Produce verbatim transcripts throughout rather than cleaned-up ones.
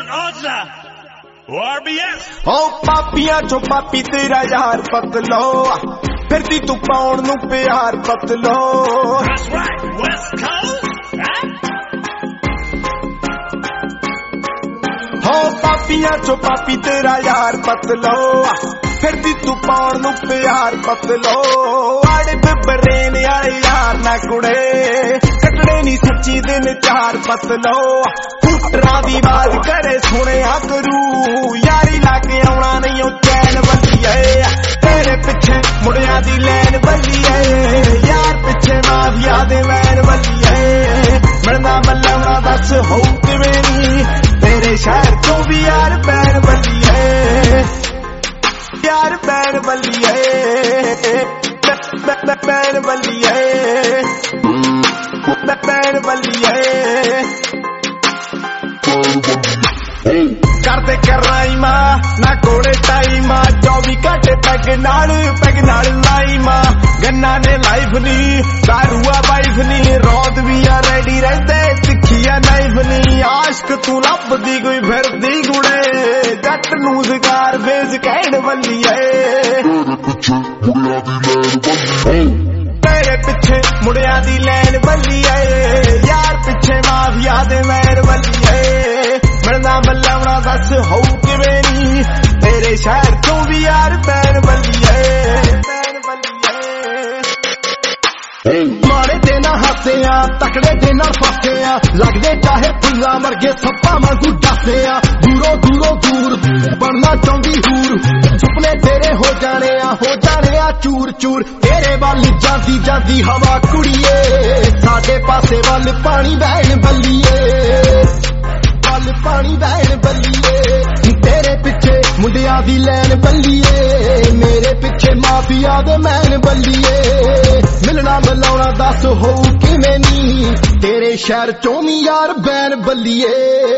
हो पापियां चो पापी तेरा यार पतलो फिरदी तू पाउण नू प्यार पतलो हो पापियां चो पापी तेरा यार पतलो फिरदी तू पाउण नू प्यार पतलो आड़े बिबरेन यारे यार ना कुड़े कटड़े नी सच्ची दिन चार पतलो फुटरा दी बात करे सुने आ करू यारी लाके आउणा नहीं ओ चैन बल्लिए तेरे पिछे मुड़िया दी लैन बल्लिए यार पिछे माफिया दे वैन बल्लिए मिलना मल्लवना दस हो किवें नी तेरे शहर तो भी यार बैन बल्लिए यार बैन बल्लिए बैन बल्लिए बैन बल्लिए करते कराई मां ना कोड़े टाई मां चौबी घंटे पैग नाल पैग नाल लाई मां गन्ना ने लाइफ नी दारूआ वाइफ नी रौद भी आ रेडी रहते तिखिया नाइफ नी आशिक तू लभदी कोई फिरदी गुड़े जट नू शिकार बेच कहण बल्लिए तेरे पिछे मुड़िया दी लैन बल्लिए यार पिछे माफिया दे वैन बल्लिए मिलना मल्लवना दस हो किवें नी तेरे शहर तो भी यार बैन बल्लिए बैन बल्लिए मारे देना हसे आ तकड़े देना फसे आ लगदे चाहे फुल्ला वर्गे सप्पा वांगू डसे आ दूरों दूरों दूर बनना चाहती हूर सुपने तेरे हो जाने आ हो जाने आ चूर चूर तेरे वल जाती जाती हवा कुड़िए साडे पासे वल पानी बहन बल्लिए पानी बहन बल्लिए तेरे पिछे मुंडिया दी लैन बल्लिए मेरे पिछे माफिया दे मैन बल्लिए मिलना मिलाउणा दस हो किवें नी तेरे शहर चों भी यार बैन बल्लिए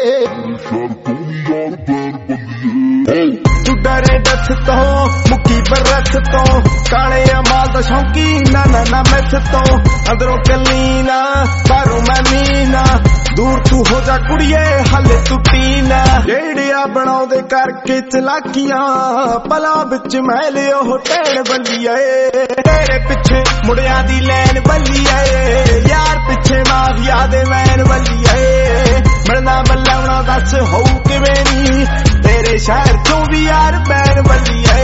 तू डरे दस तो मुक्की पर रख तो काले अमाल दा शौकी ना ना ना मैथ तो अंदरों कलीना बाहरों मैं मीना दूर तू हो जा कुड़िए हले तू पीना जेड़िया बनाउंदे करके चलाकियां पला बिच मैं लियो हो टैण बल्लिए तेरे पिछे मुड़िया दी लैन बल्लिए यार पिछे माफिया दे वैन बल्लिए मिलना मल्लवना दस हो किवें नी तेरे शहर तो भी यार बैन बल्लिए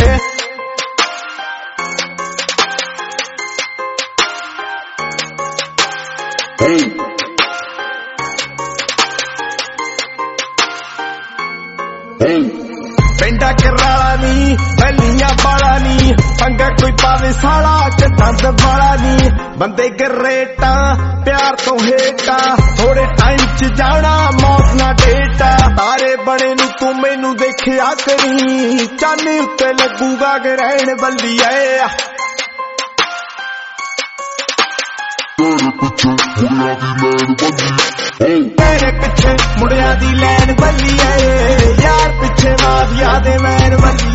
पिंडा कराला नी बलियां बाला नी पंगा कोई पावे साला च दंद बाला नी बंदे गरेटा प्यार तो हेटा थोड़े टाइम च जाना मौत ना डेटा तारे बने नू तू मैनू देखिया करी चांदी उत्ते लगूगा ग्रहण बल्लिए तेरे पिछे मुड़िया दी लैन बल्लिए यार पिछे माफिया दे वैन बल्लिए